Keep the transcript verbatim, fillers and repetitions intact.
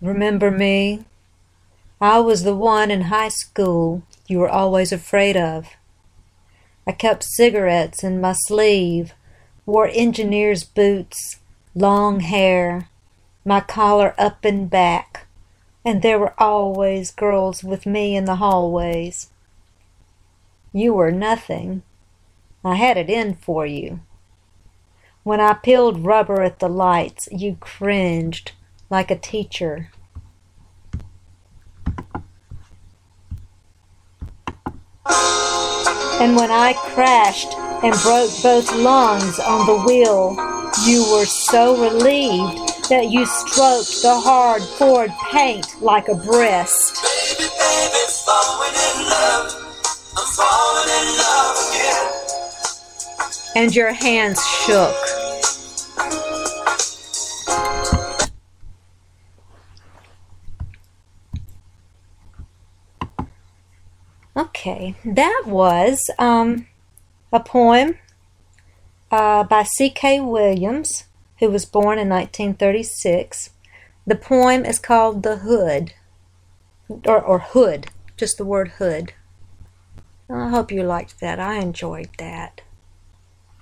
Remember me? I was the one in high school you were always afraid of. I kept cigarettes in my sleeve, wore engineer's boots, long hair, my collar up and back, and there were always girls with me in the hallways. You were nothing. I had it in for you. When I peeled rubber at the lights, you cringed like a teacher. And when I crashed and broke both lungs on the wheel, you were so relieved that you stroked the hard Ford paint like a breast. Baby, baby, falling in love. I'm falling in love again. And your hands shook. Okay, that was um, a poem uh, by C K Williams, who was born in nineteen thirty-six. The poem is called The Hood, or, or Hood, just the word hood. I hope you liked that. I enjoyed that.